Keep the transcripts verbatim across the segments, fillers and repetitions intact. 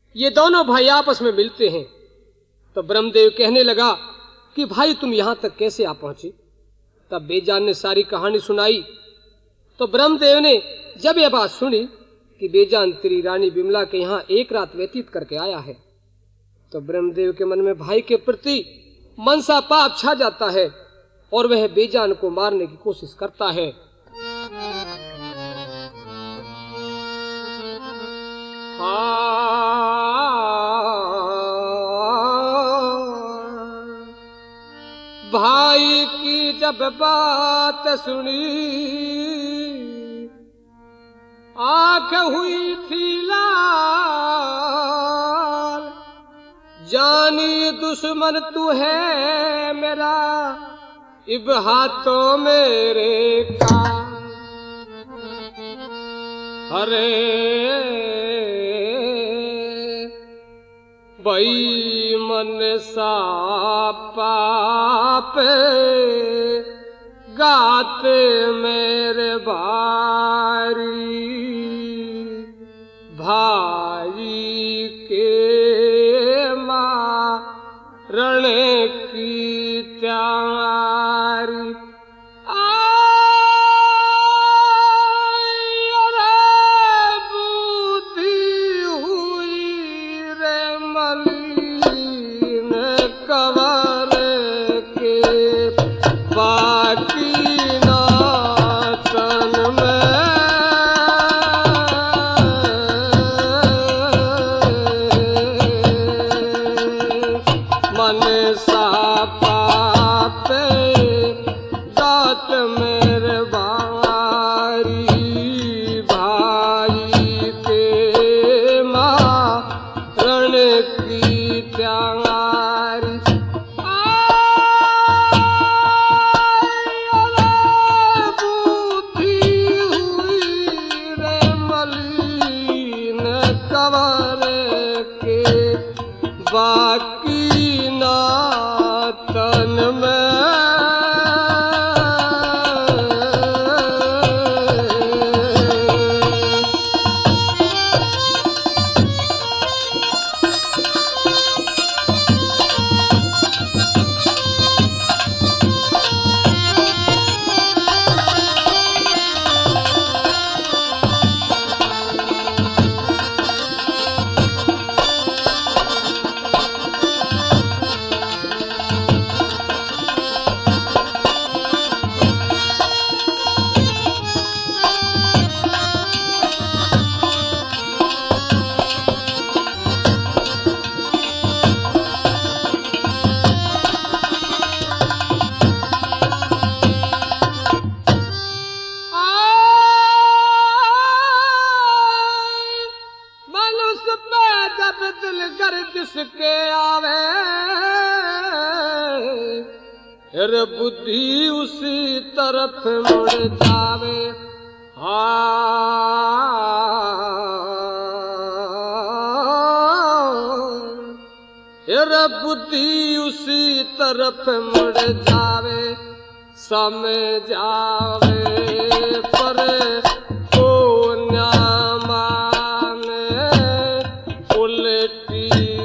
ये दोनों भाई आपस में मिलते हैं। तो ब्रह्मदेव कहने लगा कि भाई तुम यहां तक कैसे आ पहुंचे? तब बेजान ने सारी कहानी सुनाई। तो ब्रह्मदेव ने जब यह बात सुनी कि बेजान तेरी रानी बिमला के यहाँ एक रात व्यतीत करके आया है, तो ब्रह्मदेव के मन में भाई के प्रति मनसा पाप छा जाता है और वह बेजान को मारने की कोशिश करता है। भाई की जब बात सुनी, आंख हुई थी लाल, जानी दुश्मन तू है मेरा, इब हाथों मेरे का। अरे भाई मन सा पाप गाते मेरे भारी, भाई के मारण की तैयारी। बाकी ना तन में के आवे, रे बुद्धि उसी तरफ मुड़ जावे। रे बुद्धि उसी तरफ मुड़ जावे, समय जावे पर को ना माने, उल्टी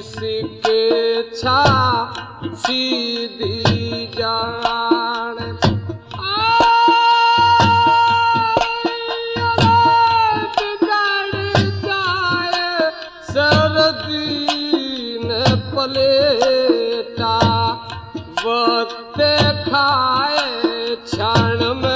छा सीधी जान। सरदी ने पलेटा वक्त खाए क्षण में।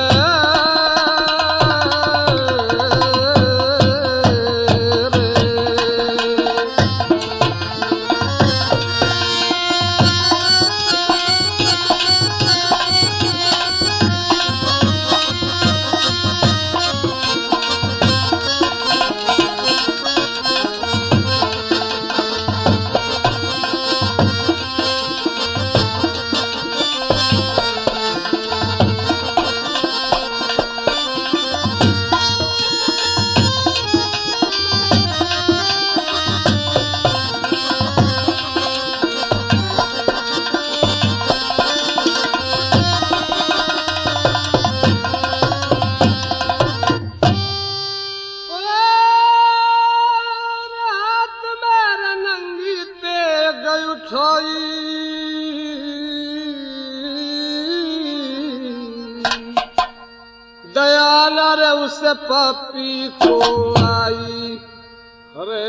उस पापी को आई। अरे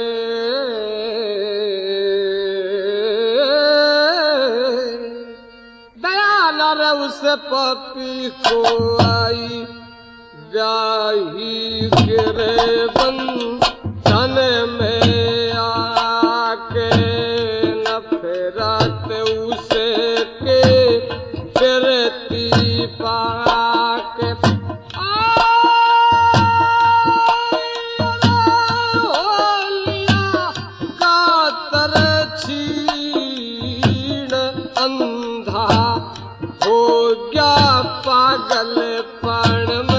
दया न उस पापी को आई। ब्याही गिरे बंधन में आके न फेरत उसे के फिरती पाके। अंधा हो गया पागलपन में।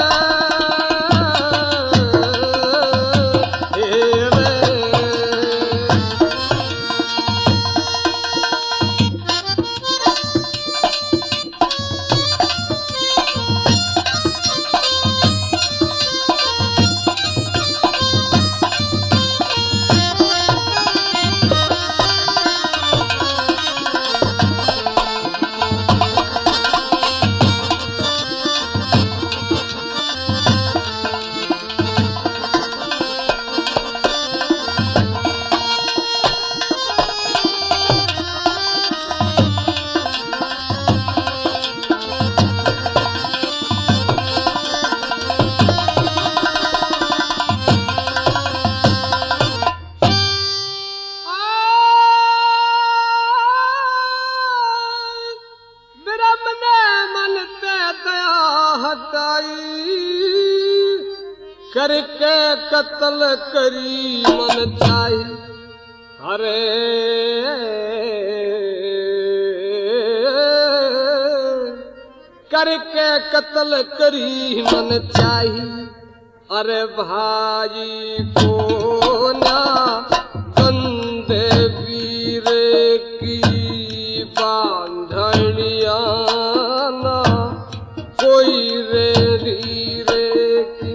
करके कत्ल करी मन चाही। अरे करके कत्ल करी मन चाही। अरे भाई को ना बंदे वीर की बांधनिया ना कोई रे रे की।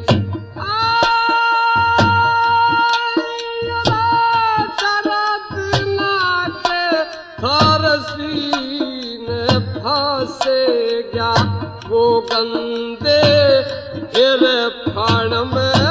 फांसे गया वो गंदे फिर फाड़ में।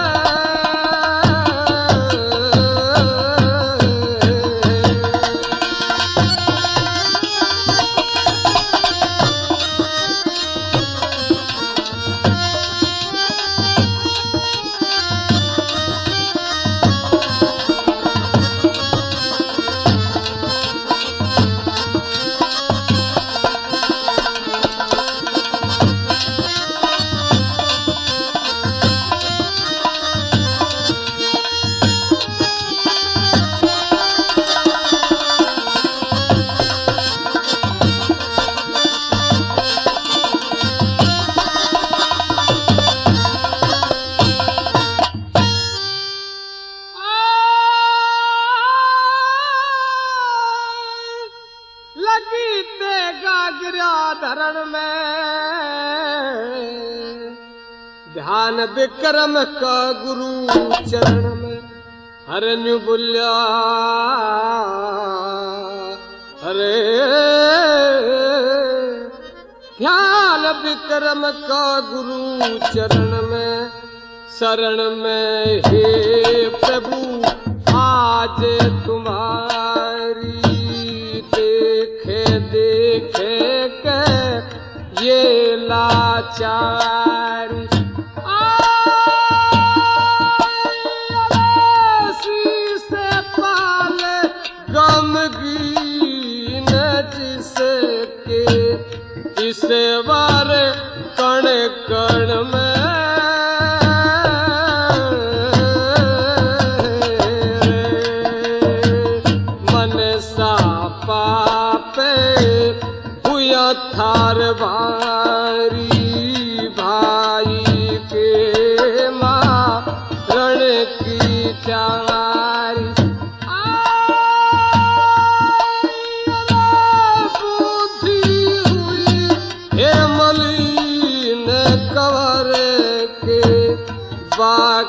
धरण में ध्यान विक्रम का गुरु चरण में। हरे न्यू बुल्या हरे ध्यान विक्रम का गुरु चरण में। शरण में हे प्रभु आज तुम्हारी देखे देखे ये लाचारी। से पाले गमगीन जिसके इस बार कण कण में। मन सा पापे हुआ थार भारी भाई के मारण की चारी। बुद्धि हुई हे मलिन कवर के बाग